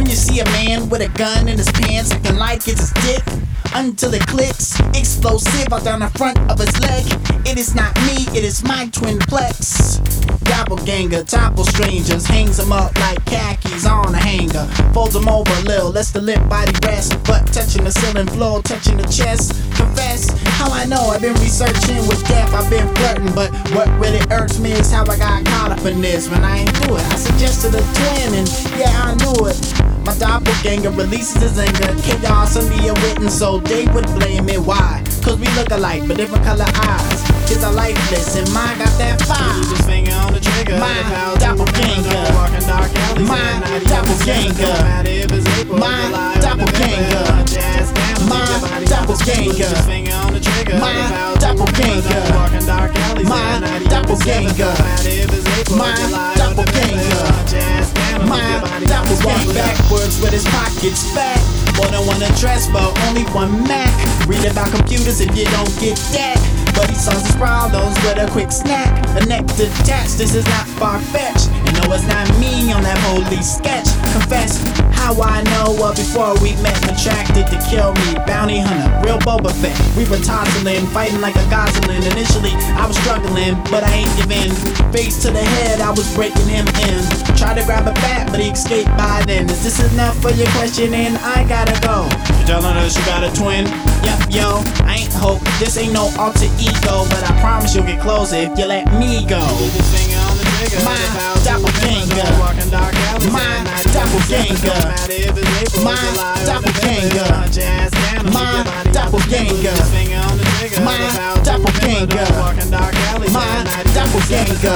you see a man with a gun in his pants acting like it's his dick until it clicks, explosive out down the front of his leg. It is not me, it is my twin plex. Doppelganger, topple strangers, hangs them up like khakis on a hanger. Folds them over a little, lets the limp body rest. Butt touching the ceiling floor, touching the chest. Confess how I know I've been researching with death, I've been flirting. But what really irks me is how I got caught up in this when I ain't do it. I suggested a twin and yeah, I knew it. My doppelganger releases his anger. Chaos under your witness, so they would blame me. Why? Cause we look alike, but different color eyes. His are lifeless and mine got that fire. Keep his finger on the trigger. My doppelganger. My doppelganger. My doppelganger. My doppelganger. My doppelganger. My doppelganger. My doppelganger. My doppelganger. Walk backwards with his pockets fat. More than one address, but only one Mac. Read about computers if you don't get that. But he solves his problems with a quick snap. A neck detached, this is not far-fetched. And no, it's not me on that holy sketch. Confess how I know before we met. Contracted to kill me, bounty hunter, real Boba Fett. We were tussling, fighting like a gosling. Initially, I was struggling, but I ain't giving. Face to the head, I was breaking him in. Tried to grab a bat, but he escaped by then. Is this enough for your questioning? I gotta go. You're telling us you got a twin? Yep, yo, I ain't hope. This ain't no alter ego, but I promise you'll get closer if you let me go. Keep his finger on the trigger. My doppelganger. My doppelganger. My doppelganger. My doppelganger. My doppelganger. My doppelganger.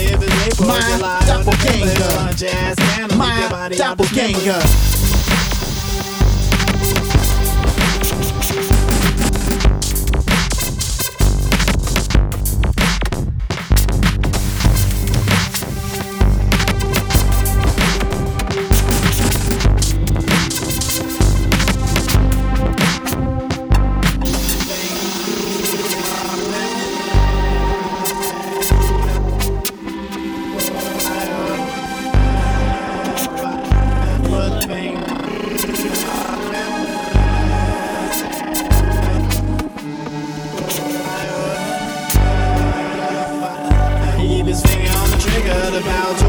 My doppelganger. Keep his finger on the trigger, the bow